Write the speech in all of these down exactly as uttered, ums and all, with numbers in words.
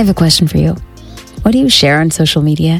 have a question for you. What do you share on social media?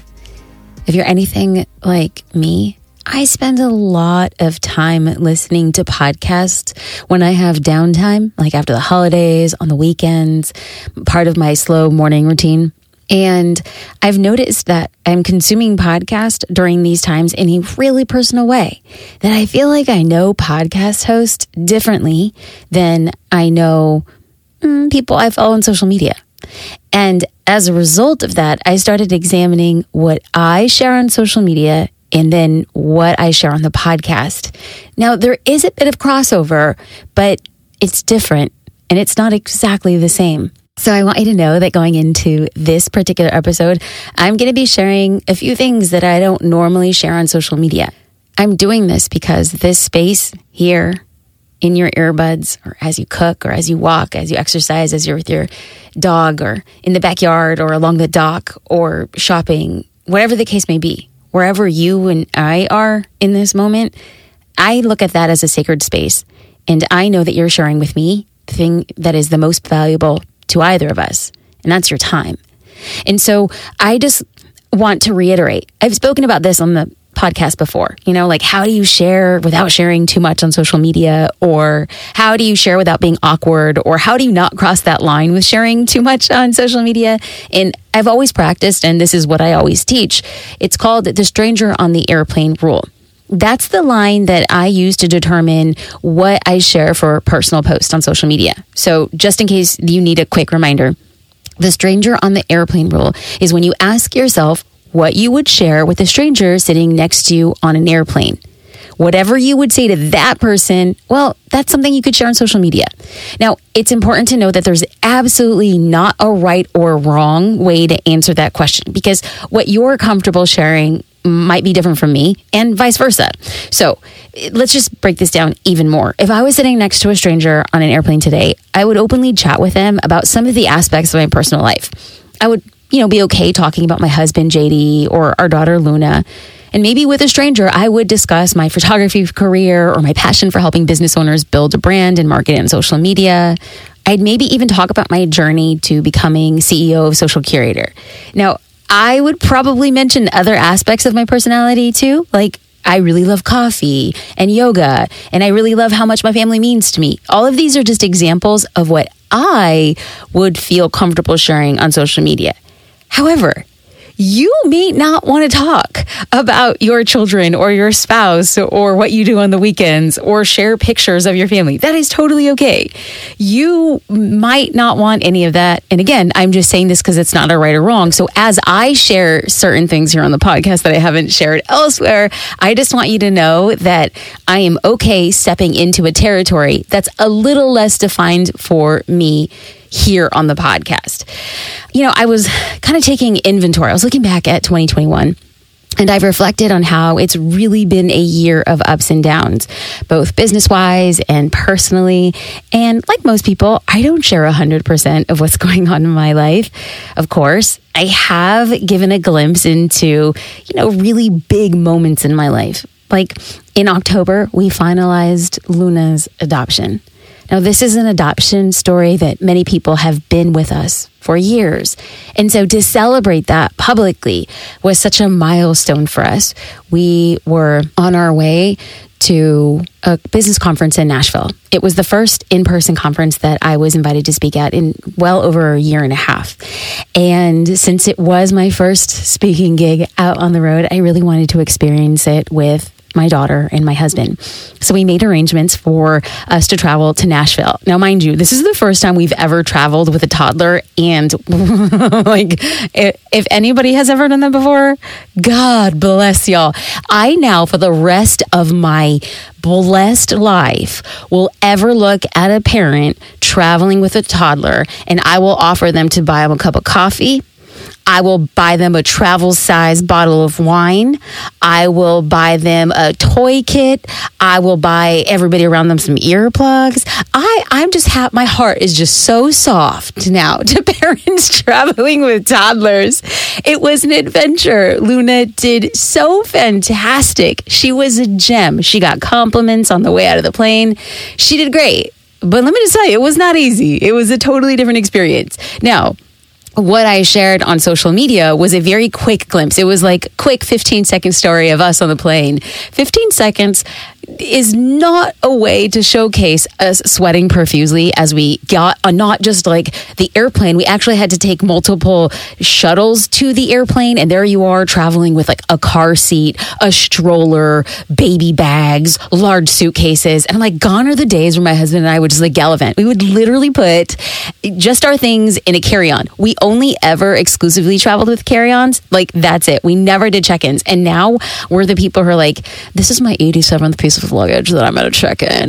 If you're anything like me, I spend a lot of time listening to podcasts when I have downtime, like after the holidays, on the weekends, part of my slow morning routine. And I've noticed that I'm consuming podcasts during these times in a really personal way, that I feel like I know podcast hosts differently than I know mm, people I follow on social media. And as a result of that, I started examining what I share on social media and then what I share on the podcast. Now, there is a bit of crossover, but it's different and it's not exactly the same. So I want you to know that going into this particular episode, I'm going to be sharing a few things that I don't normally share on social media. I'm doing this because this space here in your earbuds, or as you cook, or as you walk, as you exercise, as you're with your dog, or in the backyard, or along the dock, or shopping, whatever the case may be, wherever you and I are in this moment, I look at that as a sacred space. And I know that you're sharing with me the thing that is the most valuable to either of us, and that's your time. And so I just want to reiterate, I've spoken about this on the podcast before, you know, like how do you share without sharing too much on social media, or how do you share without being awkward, or how do you not cross that line with sharing too much on social media? And I've always practiced, and this is what I always teach. It's called the stranger on the airplane rule. That's the line that I use to determine what I share for personal posts on social media. So just in case you need a quick reminder, the stranger on the airplane rule is when you ask yourself what you would share with a stranger sitting next to you on an airplane. Whatever you would say to that person, well, that's something you could share on social media. Now, it's important to know that there's absolutely not a right or wrong way to answer that question, because what you're comfortable sharing might be different from me, and vice versa. So let's just break this down even more. If I was sitting next to a stranger on an airplane today, I would openly chat with them about some of the aspects of my personal life. I would, you know, be okay talking about my husband, J D, or our daughter, Luna. And maybe with a stranger, I would discuss my photography career or my passion for helping business owners build a brand and market it on social media. I'd maybe even talk about my journey to becoming C E O of Social Curator. Now, I would probably mention other aspects of my personality too, like I really love coffee and yoga, and I really love how much my family means to me. All of these are just examples of what I would feel comfortable sharing on social media. However, you may not want to talk about your children or your spouse or what you do on the weekends or share pictures of your family. That is totally okay. You might not want any of that. And again, I'm just saying this because it's not a right or wrong. So as I share certain things here on the podcast that I haven't shared elsewhere, I just want you to know that I am okay stepping into a territory that's a little less defined for me here on the podcast. You know, I was kind of taking inventory. I was looking back at twenty twenty-one, and I've reflected on how it's really been a year of ups and downs, both business-wise and personally. And like most people, I don't share one hundred percent of what's going on in my life. Of course, I have given a glimpse into, you know, really big moments in my life. Like in October, we finalized Luna's adoption. Now, this is an adoption story that many people have been with us for years. And so to celebrate that publicly was such a milestone for us. We were on our way to a business conference in Nashville. It was the first in-person conference that I was invited to speak at in well over a year and a half. And since it was my first speaking gig out on the road, I really wanted to experience it with my daughter and my husband. So we made arrangements for us to travel to Nashville. Now, mind you, this is the first time we've ever traveled with a toddler. And like, if anybody has ever done that before, God bless y'all. I now, for the rest of my blessed life, will ever look at a parent traveling with a toddler and I will offer them to buy them a cup of coffee. I will buy them a travel size bottle of wine. I will buy them a toy kit. I will buy everybody around them some earplugs. I, I'm just ha- my heart is just so soft now to parents traveling with toddlers. It was an adventure. Luna did so fantastic. She was a gem. She got compliments on the way out of the plane. She did great. But let me just tell you, it was not easy. It was a totally different experience. Now, what I shared on social media was a very quick glimpse. It was like quick fifteen second story of us on the plane. fifteen seconds is not a way to showcase us sweating profusely as we got on not just like the airplane. We actually had to take multiple shuttles to the airplane, and there you are traveling with like a car seat, a stroller, baby bags, large suitcases. And I'm like, gone are the days where my husband and I would just like gallivant. We would literally put just our things in a carry-on. We only ever exclusively traveled with carry-ons. Like, that's it. We never did check-ins. And now we're the people who are like, this is my eighty-seventh piece of luggage that I'm going to check in.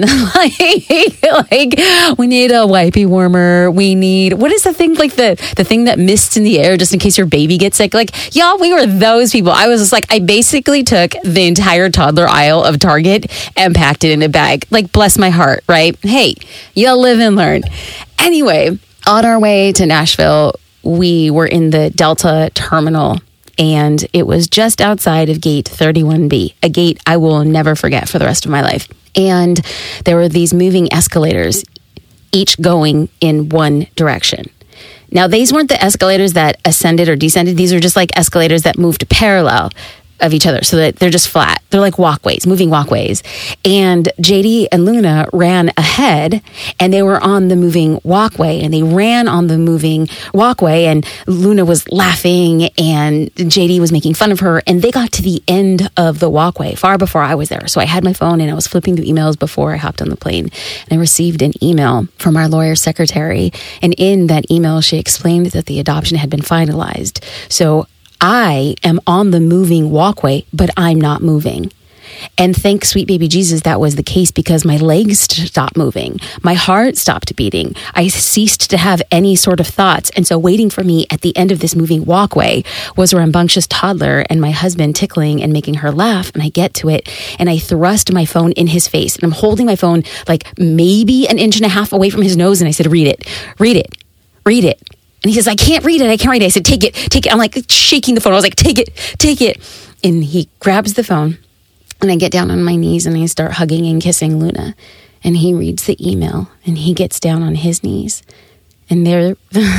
like, like, we need a wipey warmer. We need, what is the thing, like the, the thing that mists in the air just in case your baby gets sick? Like, y'all, we were those people. I was just like, I basically took the entire toddler aisle of Target and packed it in a bag. Like, bless my heart, right? Hey, you'll live and learn. Anyway, on our way to Nashville, we were in the Delta terminal, and it was just outside of gate thirty-one B, a gate I will never forget for the rest of my life. And there were these moving escalators, each going in one direction. Now, these weren't the escalators that ascended or descended. These were just like escalators that moved parallel of each other, so that they're just flat. They're like walkways, moving walkways. And J D and Luna ran ahead, and they were on the moving walkway, and they ran on the moving walkway, and Luna was laughing, and J D was making fun of her, and they got to the end of the walkway far before I was there. So I had my phone, and I was flipping through emails before I hopped on the plane, and I received an email from our lawyer secretary, and in that email, she explained that the adoption had been finalized. So I am on the moving walkway, but I'm not moving. And thank sweet baby Jesus, that was the case, because my legs stopped moving. My heart stopped beating. I ceased to have any sort of thoughts. And so waiting for me at the end of this moving walkway was a rambunctious toddler and my husband tickling and making her laugh. And I get to it and I thrust my phone in his face, and I'm holding my phone like maybe an inch and a half away from his nose. And I said, read it, read it, read it. And he says, I can't read it. I can't read it. I said, take it, take it. I'm like shaking the phone. I was like, take it, take it. And he grabs the phone, and I get down on my knees and I start hugging and kissing Luna. And he reads the email, and he gets down on his knees. And there,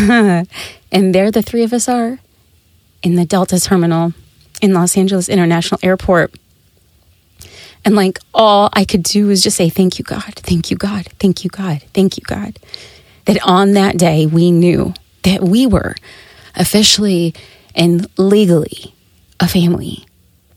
and there the three of us are in the Delta terminal in Los Angeles International Airport. And like all I could do was just say, thank you, God. Thank you, God. Thank you, God. Thank you, God. That on that day we knew that we were officially and legally a family.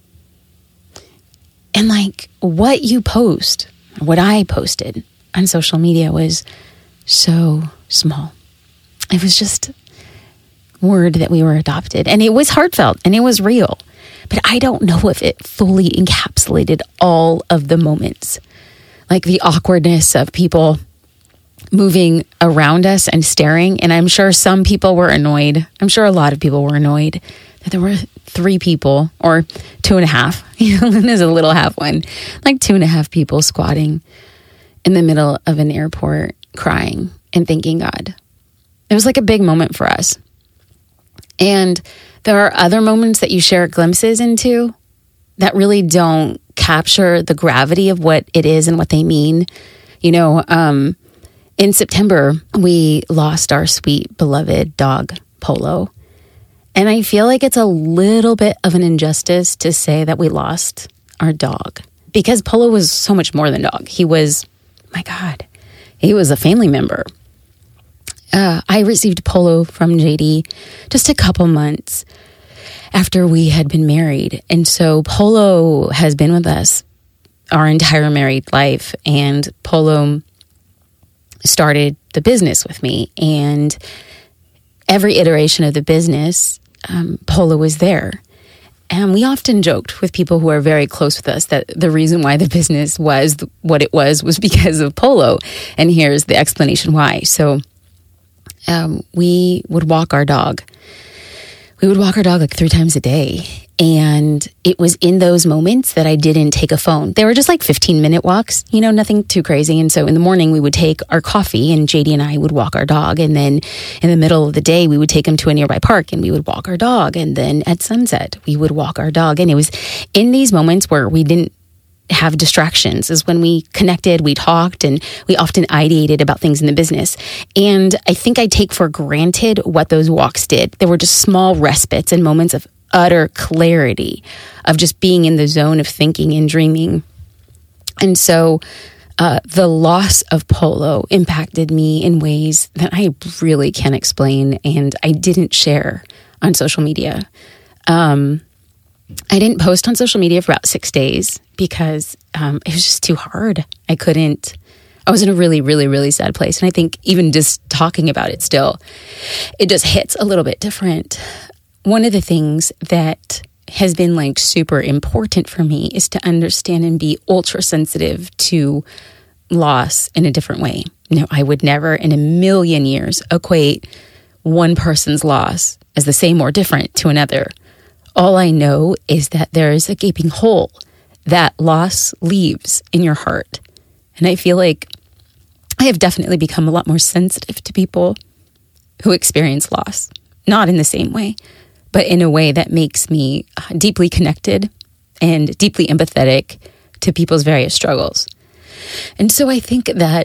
And like what you post, what I posted on social media was so small. It was just word that we were adopted, and it was heartfelt and it was real. But I don't know if it fully encapsulated all of the moments, like the awkwardness of people moving around us and staring. And I'm sure some people were annoyed. I'm sure a lot of people were annoyed that there were three people, or two and a half. You know, there's a little half one, like two and a half people squatting in the middle of an airport crying and thanking God. It was like a big moment for us. And there are other moments that you share glimpses into that really don't capture the gravity of what it is and what they mean. You know, um, in September, we lost our sweet, beloved dog, Polo. And I feel like it's a little bit of an injustice to say that we lost our dog, because Polo was so much more than dog. He was, my God, he was a family member. Uh, I received Polo from J D just a couple months after we had been married. And so Polo has been with us our entire married life. And Polo started the business with me, and every iteration of the business, um, Polo was there. And we often joked with people who are very close with us that the reason why the business was what it was was because of Polo. And here's the explanation why. So um, we would walk our dog. We would walk our dog like three times a day. And it was in those moments that I didn't take a phone. They were just like fifteen minute walks, you know, nothing too crazy. And so in the morning we would take our coffee, and J D and I would walk our dog. And then in the middle of the day, we would take him to a nearby park and we would walk our dog. And then at sunset, we would walk our dog. And it was in these moments where we didn't have distractions, is when we connected, we talked, and we often ideated about things in the business. And I think I take for granted what those walks did. There were just small respites and moments of utter clarity, of just being in the zone of thinking and dreaming. And so uh, the loss of Polo impacted me in ways that I really can't explain, and I didn't share on social media. Um, I didn't post on social media for about six days because um, it was just too hard. I couldn't, I was in a really, really, really sad place. And I think even just talking about it still, it just hits a little bit different. One of the things that has been like super important for me is to understand and be ultra sensitive to loss in a different way. You know, I would never in a million years equate one person's loss as the same or different to another. All I know is that there is a gaping hole that loss leaves in your heart. And I feel like I have definitely become a lot more sensitive to people who experience loss. Not in the same way, but in a way that makes me deeply connected and deeply empathetic to people's various struggles. And so I think that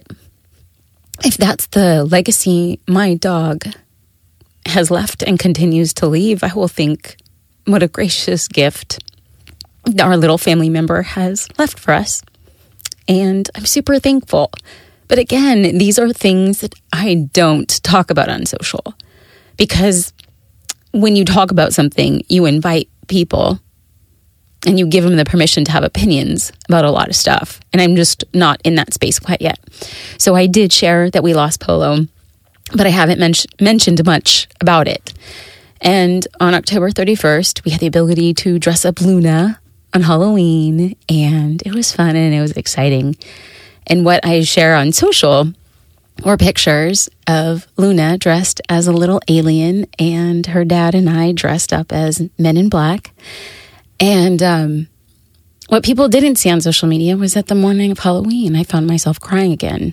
if that's the legacy my dog has left and continues to leave, I will think, what a gracious gift our little family member has left for us. And I'm super thankful. But again, these are things that I don't talk about on social, because when you talk about something, you invite people and you give them the permission to have opinions about a lot of stuff. And I'm just not in that space quite yet. So I did share that we lost Polo, but I haven't men- mentioned much about it. And on October thirty-first, we had the ability to dress up Luna on Halloween, and it was fun and it was exciting. And what I share on social were pictures of Luna dressed as a little alien, and her dad and I dressed up as Men in Black. And um, what people didn't see on social media was that the morning of Halloween, I found myself crying again.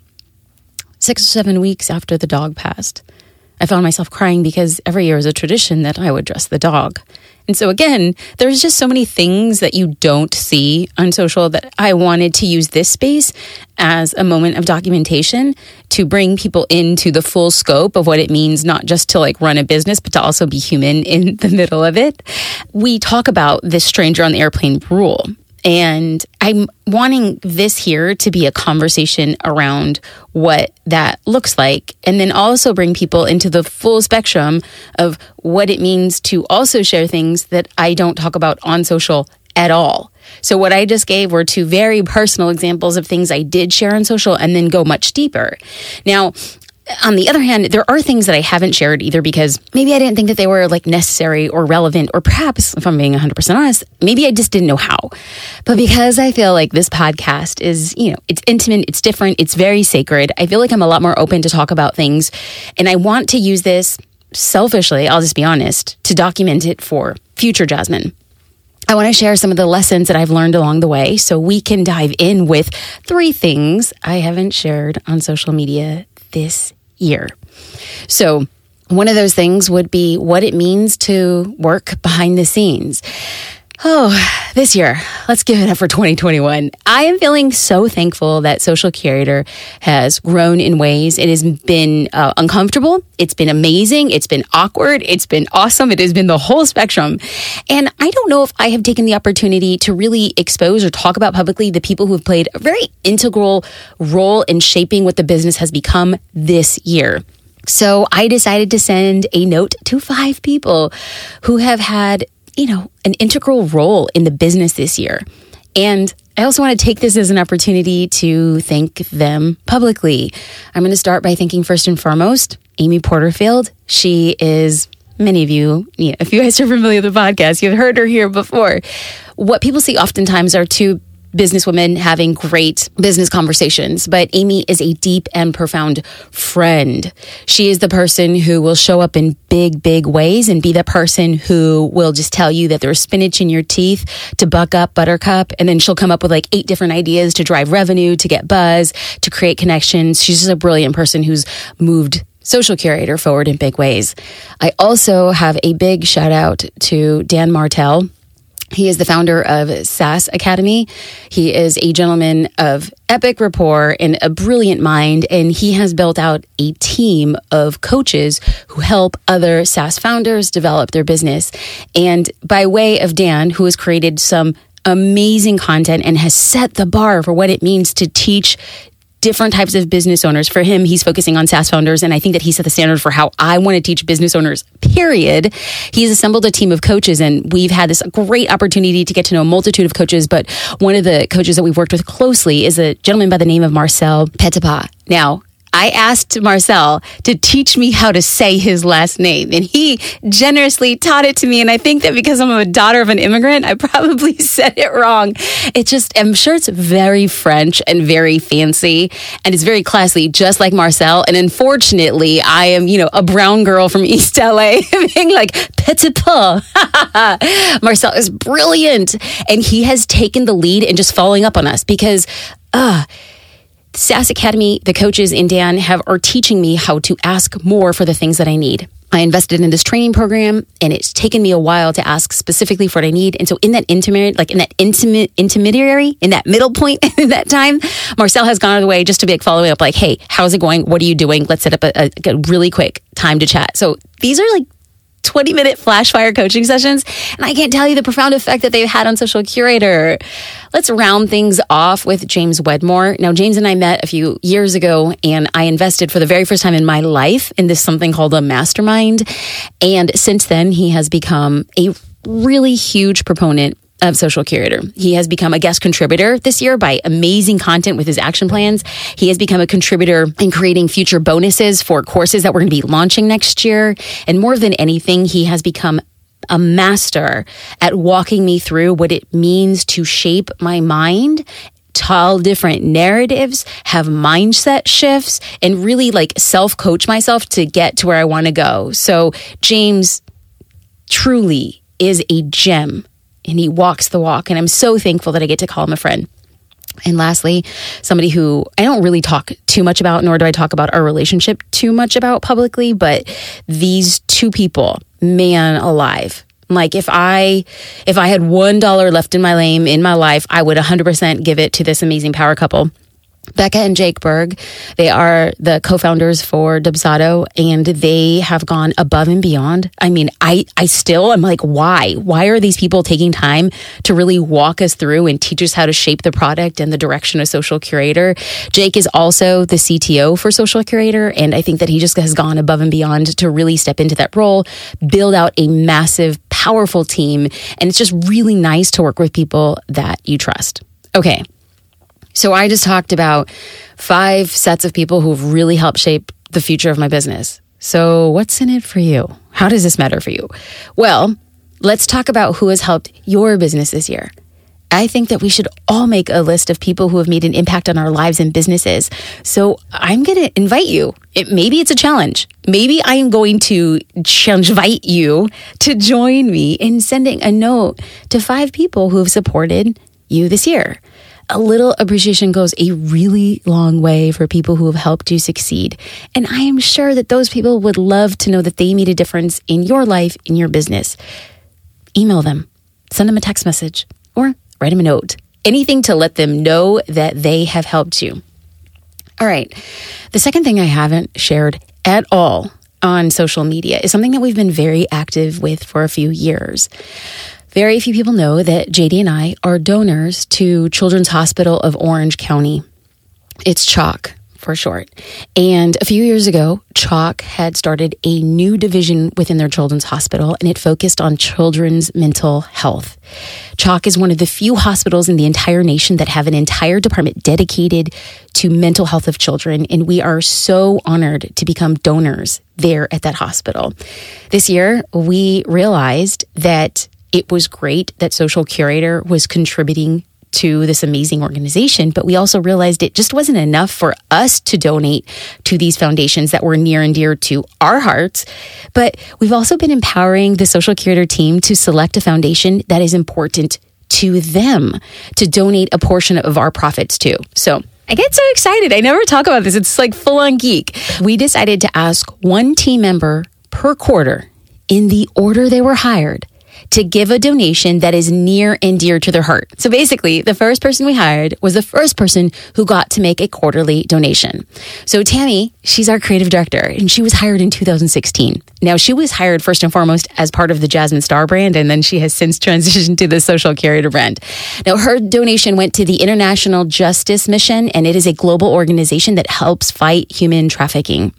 Six or seven weeks after the dog passed, I found myself crying because every year is a tradition that I would dress the dog. And so again, there's just so many things that you don't see on social that I wanted to use this space as a moment of documentation to bring people into the full scope of what it means, not just to like run a business, but to also be human in the middle of it. We talk about this stranger on the airplane rule. And I'm wanting this here to be a conversation around what that looks like, and then also bring people into the full spectrum of what it means to also share things that I don't talk about on social at all. So what I just gave were two very personal examples of things I did share on social and then go much deeper. Now, on the other hand, there are things that I haven't shared either because maybe I didn't think that they were like necessary or relevant, or perhaps, if I'm being one hundred percent honest, maybe I just didn't know how. But because I feel like this podcast is, you know, it's intimate, it's different, it's very sacred, I feel like I'm a lot more open to talk about things. And I want to use this selfishly, I'll just be honest, to document it for future Jasmine. I want to share some of the lessons that I've learned along the way so we can dive in with three things I haven't shared on social media this year. So one of those things would be what it means to work behind the scenes. Oh, this year, let's give it up for twenty twenty-one. I am feeling so thankful that Social Curator has grown in ways. It has been uh, uncomfortable. It's been amazing. It's been awkward. It's been awesome. It has been the whole spectrum. And I don't know if I have taken the opportunity to really expose or talk about publicly the people who have played a very integral role in shaping what the business has become this year. So I decided to send a note to five people who have had, you know, an integral role in the business this year. And I also want to take this as an opportunity to thank them publicly. I'm going to start by thanking first and foremost Amy Porterfield. She is, many of you, you know, if you guys are familiar with the podcast, you've heard her here before. What people see oftentimes are two businesswomen having great business conversations, but Amy is a deep and profound friend. She is the person who will show up in big, big ways and be the person who will just tell you that there's spinach in your teeth to buck up Buttercup, and then she'll come up with like eight different ideas to drive revenue, to get buzz, to create connections. She's just a brilliant person who's moved Social Curator forward in big ways. I also have a big shout out to Dan Martell. He is the founder of SaaS Academy. He is a gentleman of epic rapport and a brilliant mind, and he has built out a team of coaches who help other SaaS founders develop their business. And by way of Dan, who has created some amazing content and has set the bar for what it means to teach different types of business owners. For him, he's focusing on SaaS founders, and I think that he set the standard for how I want to teach business owners, period. He's assembled a team of coaches, and we've had this great opportunity to get to know a multitude of coaches, but one of the coaches that we've worked with closely is a gentleman by the name of Marcel Petipa. Now, I asked Marcel to teach me how to say his last name, and he generously taught it to me. And I think that because I'm a daughter of an immigrant, I probably said it wrong. It just, I'm sure it's very French and very fancy, and it's very classy, just like Marcel. And unfortunately, I am, you know, a brown girl from East L A, being like, petit peu. Marcel is brilliant, and he has taken the lead in just following up on us because, uh, SaaS Academy, the coaches in Dan have are teaching me how to ask more for the things that I need. I invested in this training program, and it's taken me a while to ask specifically for what I need. And so in that intimate, like in that intimate intermediary, in that middle point in that time, Marcel has gone out of the way just to be like following up like, hey, how's it going? What are you doing? Let's set up a, a, a really quick time to chat. So these are like twenty minute flash fire coaching sessions. And I can't tell you the profound effect that they've had on Social Curator. Let's round things off with James Wedmore. Now, James and I met a few years ago, and I invested for the very first time in my life in this something called a mastermind. And since then, he has become a really huge proponent of Social Curator. He has become a guest contributor this year by amazing content with his action plans. He has become a contributor in creating future bonuses for courses that we're going to be launching next year. And more than anything, he has become a master at walking me through what it means to shape my mind, tell different narratives, have mindset shifts, and really like self-coach myself to get to where I want to go. So James truly is a gem, and he walks the walk. And I'm so thankful that I get to call him a friend. And lastly, somebody who I don't really talk too much about, nor do I talk about our relationship too much about publicly, but these two people, man alive. Like if I, if I had one dollar left in my lane in my life, I would one hundred percent give it to this amazing power couple. Becca and Jake Berg, they are the co-founders for Dubsado, and they have gone above and beyond. I mean, I, I still am like, why? Why are these people taking time to really walk us through and teach us how to shape the product and the direction of Social Curator? Jake is also the C T O for Social Curator, and I think that he just has gone above and beyond to really step into that role, build out a massive, powerful team, and it's just really nice to work with people that you trust. Okay. So I just talked about five sets of people who've really helped shape the future of my business. So what's in it for you? How does this matter for you? Well, let's talk about who has helped your business this year. I think that we should all make a list of people who have made an impact on our lives and businesses. So I'm going to invite you. It, maybe it's a challenge. Maybe I am going to invite you to join me in sending a note to five people who have supported you this year. A little appreciation goes a really long way for people who have helped you succeed. And I am sure that those people would love to know that they made a difference in your life, in your business. Email them, send them a text message, or write them a note. Anything to let them know that they have helped you. All right. The second thing I haven't shared at all on social media is something that we've been very active with for a few years. Very few people know that J D and I are donors to Children's Hospital of Orange County. It's CHOC for short. And a few years ago, CHOC had started a new division within their children's hospital, and it focused on children's mental health. CHOC is one of the few hospitals in the entire nation that have an entire department dedicated to mental health of children, and we are so honored to become donors there at that hospital. This year, we realized that it was great that Social Curator was contributing to this amazing organization, but we also realized it just wasn't enough for us to donate to these foundations that were near and dear to our hearts. But we've also been empowering the Social Curator team to select a foundation that is important to them to donate a portion of our profits to. So I get so excited. I never talk about this. It's like full on geek. We decided to ask one team member per quarter in the order they were hired to give a donation that is near and dear to their heart. So basically, the first person we hired was the first person who got to make a quarterly donation. So Tammy, she's our creative director, and she was hired in two thousand sixteen. Now, she was hired first and foremost as part of the Jasmine Star brand, and then she has since transitioned to the Social Curator brand. Now, her donation went to the International Justice Mission, and it is a global organization that helps fight human trafficking.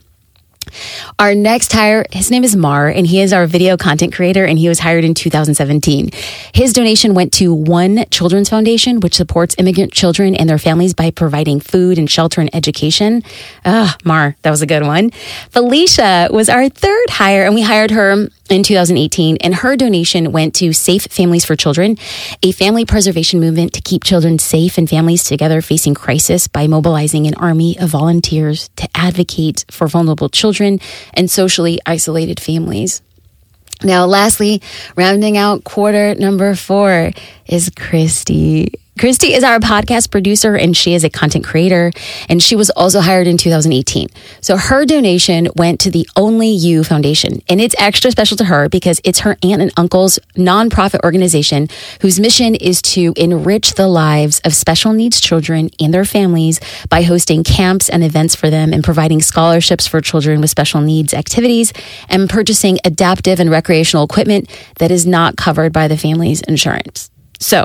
Our next hire, his name is Mar, and he is our video content creator, and he was hired in two thousand seventeen. His donation went to One Children's Foundation, which supports immigrant children and their families by providing food and shelter and education. Ah, Mar, that was a good one. Felicia was our third hire, and we hired her in two thousand eighteen, and her donation went to Safe Families for Children, a family preservation movement to keep children safe and families together facing crisis by mobilizing an army of volunteers to advocate for vulnerable children and socially isolated families. Now, lastly, rounding out quarter number four is Christy. Christy is our podcast producer, and she is a content creator, and she was also hired in two thousand eighteen. So her donation went to the Only You Foundation, and it's extra special to her because it's her aunt and uncle's nonprofit organization whose mission is to enrich the lives of special needs children and their families by hosting camps and events for them and providing scholarships for children with special needs activities and purchasing adaptive and recreational equipment that is not covered by the family's insurance. So,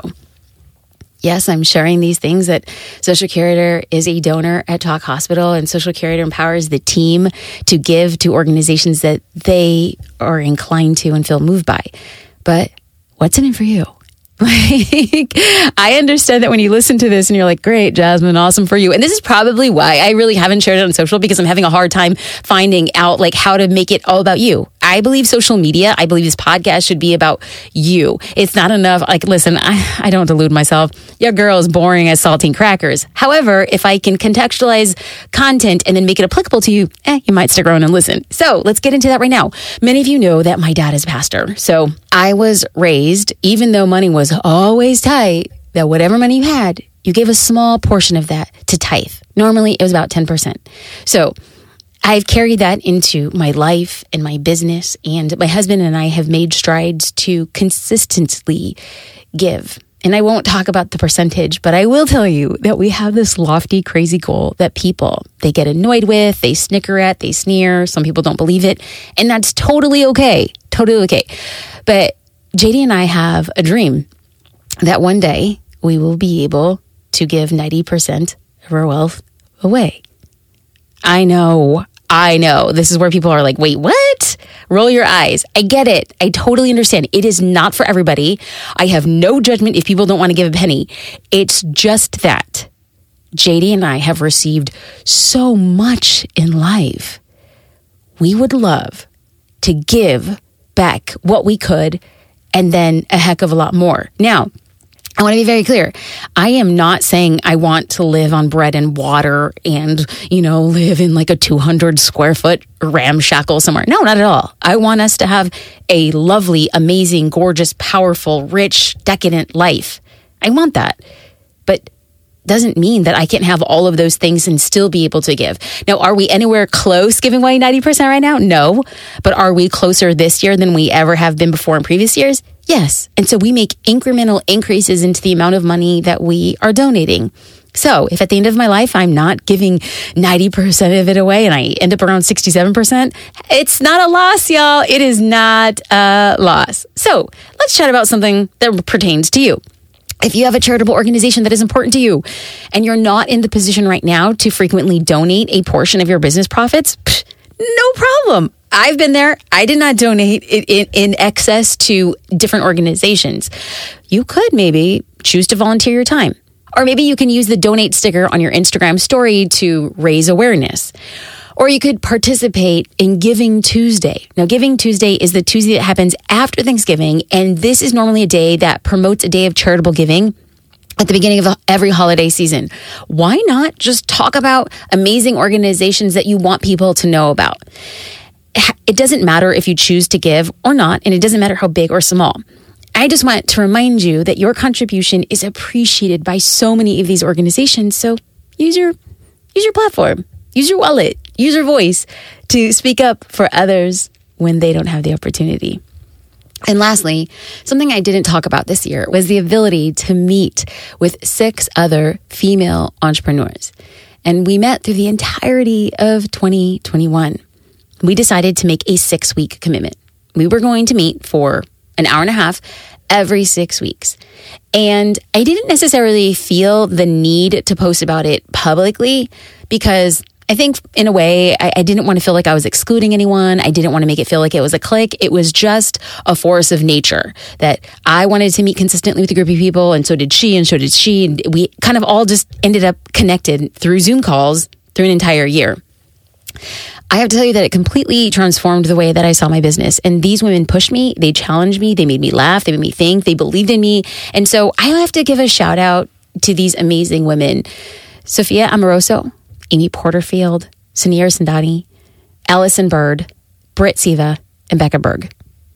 yes, I'm sharing these things that Social Curator is a donor at Talk Hospital, and Social Curator empowers the team to give to organizations that they are inclined to and feel moved by. But what's in it for you? Like, I understand that when you listen to this and you're like, great, Jasmine, awesome for you. And this is probably why I really haven't shared it on social, because I'm having a hard time finding out like how to make it all about you. I believe social media, I believe this podcast should be about you. It's not enough. Like, listen, I, I don't delude myself. Your girl is boring as saltine crackers. However, if I can contextualize content and then make it applicable to you, eh, you might stick around and listen. So let's get into that right now. Many of you know that my dad is a pastor. So I was raised, even though money was always tight, that whatever money you had, you gave a small portion of that to tithe. Normally, it was about ten percent. So I've carried that into my life and my business, and my husband and I have made strides to consistently give. And I won't talk about the percentage, but I will tell you that we have this lofty, crazy goal that people, they get annoyed with, they snicker at, they sneer. Some people don't believe it. And that's totally okay. Totally okay. But J D and I have a dream that one day we will be able to give ninety percent of our wealth away. I know, I know. This is where people are like, wait, what? Roll your eyes. I get it. I totally understand. It is not for everybody. I have no judgment if people don't want to give a penny. It's just that J D and I have received so much in life. We would love to give back what we could and then a heck of a lot more. Now, I want to be very clear. I am not saying I want to live on bread and water and, you know, live in like a two hundred square foot ramshackle somewhere. No, not at all. I want us to have a lovely, amazing, gorgeous, powerful, rich, decadent life. I want that. But doesn't mean that I can't have all of those things and still be able to give. Now, are we anywhere close giving away ninety percent right now? No. But are we closer this year than we ever have been before in previous years? Yes. And so we make incremental increases into the amount of money that we are donating. So if at the end of my life, I'm not giving ninety percent of it away and I end up around sixty-seven percent, it's not a loss, y'all. It is not a loss. So let's chat about something that pertains to you. If you have a charitable organization that is important to you and you're not in the position right now to frequently donate a portion of your business profits, psh, no problem. I've been there. I did not donate in, in, in excess to different organizations. You could maybe choose to volunteer your time. Or maybe you can use the donate sticker on your Instagram story to raise awareness. Or you could participate in Giving Tuesday. Now, Giving Tuesday is the Tuesday that happens after Thanksgiving, and this is normally a day that promotes a day of charitable giving at the beginning of every holiday season. Why not just talk about amazing organizations that you want people to know about? It doesn't matter if you choose to give or not, and it doesn't matter how big or small. I just want to remind you that your contribution is appreciated by so many of these organizations. So use your use your platform, use your wallet, use your voice to speak up for others when they don't have the opportunity. And lastly, something I didn't talk about this year was the ability to meet with six other female entrepreneurs. And we met through the entirety of twenty twenty-one. We decided to make a six-week commitment. We were going to meet for an hour and a half every six weeks. And I didn't necessarily feel the need to post about it publicly because I think in a way, I, I didn't want to feel like I was excluding anyone. I didn't want to make it feel like it was a clique. It was just a force of nature that I wanted to meet consistently with a group of people. And so did she, and so did she. And we kind of all just ended up connected through Zoom calls through an entire year. I have to tell you that it completely transformed the way that I saw my business. And these women pushed me. They challenged me. They made me laugh. They made me think. They believed in me. And so I have to give a shout out to these amazing women. Sophia Amoroso, Amy Porterfield, Sunir Sandani, Allison Bird, Britt Siva, and Becca Berg.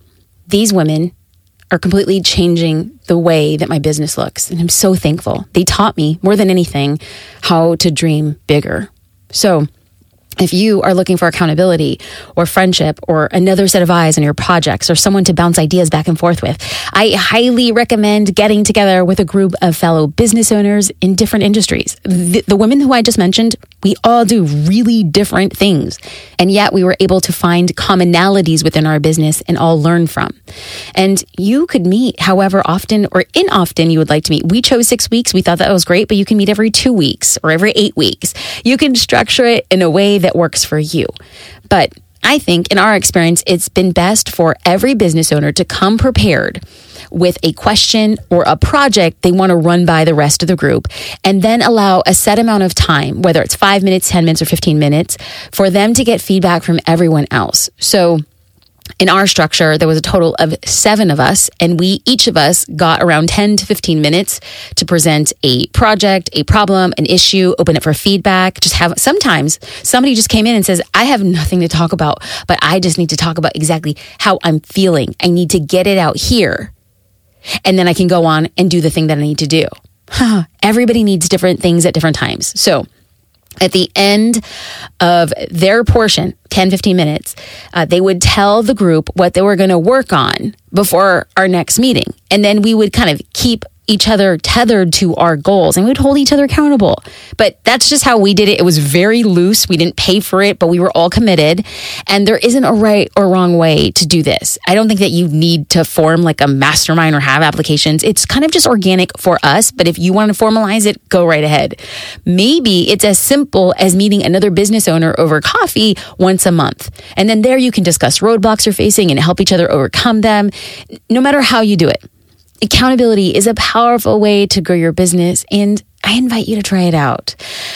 These women are completely changing the way that my business looks. And I'm so thankful. They taught me more than anything how to dream bigger. So if you are looking for accountability or friendship or another set of eyes on your projects or someone to bounce ideas back and forth with, I highly recommend getting together with a group of fellow business owners in different industries. The, the women who I just mentioned, we all do really different things. And yet we were able to find commonalities within our business and all learn from. And you could meet however often or inoften you would like to meet. We chose six weeks. We thought that was great, but you can meet every two weeks or every eight weeks. You can structure it in a way that works for you. But I think in our experience, it's been best for every business owner to come prepared with a question or a project they want to run by the rest of the group, and then allow a set amount of time, whether it's five minutes, ten minutes, or fifteen minutes, for them to get feedback from everyone else. So in our structure, there was a total of seven of us, and we, each of us, got around ten to fifteen minutes to present a project, a problem, an issue, open it for feedback. Just have, sometimes somebody just came in and says, I have nothing to talk about, but I just need to talk about exactly how I'm feeling. I need to get it out here. And then I can go on and do the thing that I need to do. Everybody needs different things at different times. So at the end of their portion, ten, fifteen minutes, uh, they would tell the group what they were going to work on before our next meeting. And then we would kind of keep each other tethered to our goals, and we would hold each other accountable. But that's just how we did it. It was very loose. We didn't pay for it, but we were all committed. And there isn't a right or wrong way to do this. I don't think that you need to form like a mastermind or have applications. It's kind of just organic for us. But if you want to formalize it, go right ahead. Maybe it's as simple as meeting another business owner over coffee once a month. And then there you can discuss roadblocks you're facing and help each other overcome them, no matter how you do it. Accountability is a powerful way to grow your business, and I invite you to try it out.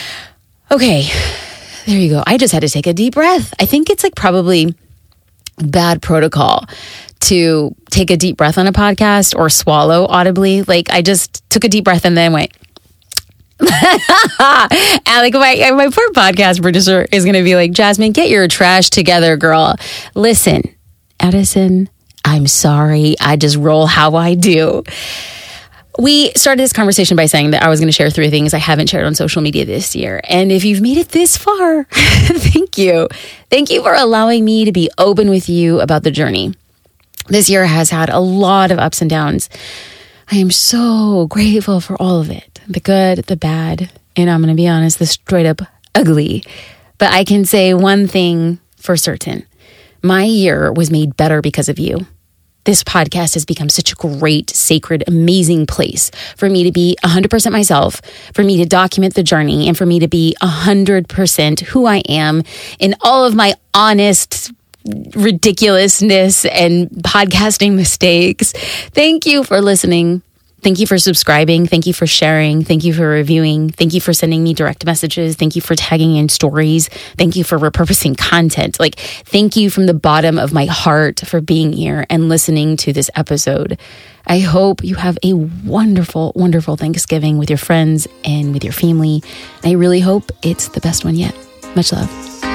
Okay, there you go. I just had to take a deep breath. I think it's like probably bad protocol to take a deep breath on a podcast or swallow audibly. Like I just took a deep breath and then went. And like my, my poor podcast producer is going to be like, Jasmine, get your trash together, girl. Listen, Edison, I'm sorry. I just roll how I do. We started this conversation by saying that I was going to share three things I haven't shared on social media this year. And if you've made it this far, thank you. Thank you for allowing me to be open with you about the journey. This year has had a lot of ups and downs. I am so grateful for all of it. The good, the bad, and I'm going to be honest, the straight up ugly. But I can say one thing for certain. My year was made better because of you. This podcast has become such a great, sacred, amazing place for me to be one hundred percent myself, for me to document the journey, and for me to be one hundred percent who I am in all of my honest ridiculousness and podcasting mistakes. Thank you for listening. Thank you for subscribing. Thank you for sharing. Thank you for reviewing. Thank you for sending me direct messages. Thank you for tagging in stories. Thank you for repurposing content. Like, thank you from the bottom of my heart for being here and listening to this episode. I hope you have a wonderful, wonderful Thanksgiving with your friends and with your family. I really hope it's the best one yet. Much love.